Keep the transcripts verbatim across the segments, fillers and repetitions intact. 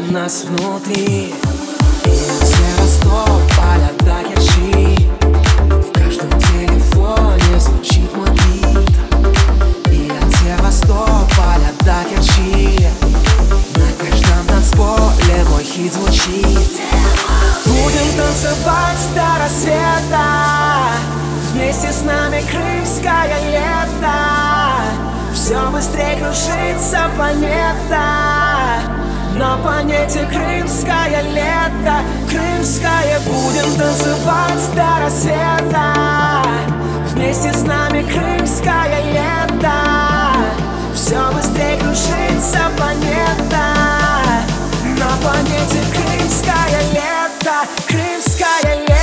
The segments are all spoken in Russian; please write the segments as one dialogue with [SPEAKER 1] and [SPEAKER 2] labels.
[SPEAKER 1] нас внутри. И от Севастополя до Керчи в каждом телефоне звучит мой бит. И от Севастополя до Керчи на каждом танцполе мой хит звучит. Будем танцевать до рассвета, вместе с нами крымское лето. Все быстрее кружится планета, на планете крымское лето. Крымское, будем танцевать до рассвета, вместе с нами крымское лето. Все быстрее кружится планета, на планете крымское лето. Крымское лето.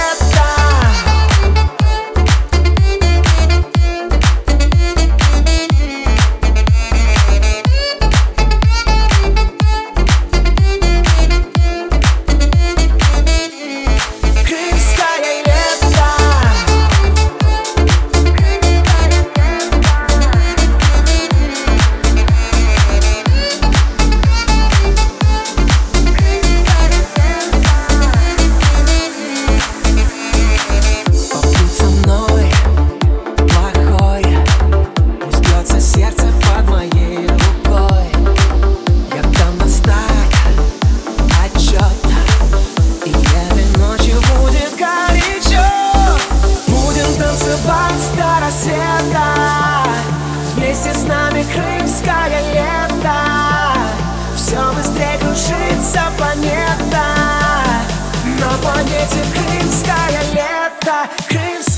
[SPEAKER 1] Вместе с нами крымское лето. Все быстрее кружится планета, на планете крымское лето. Крымское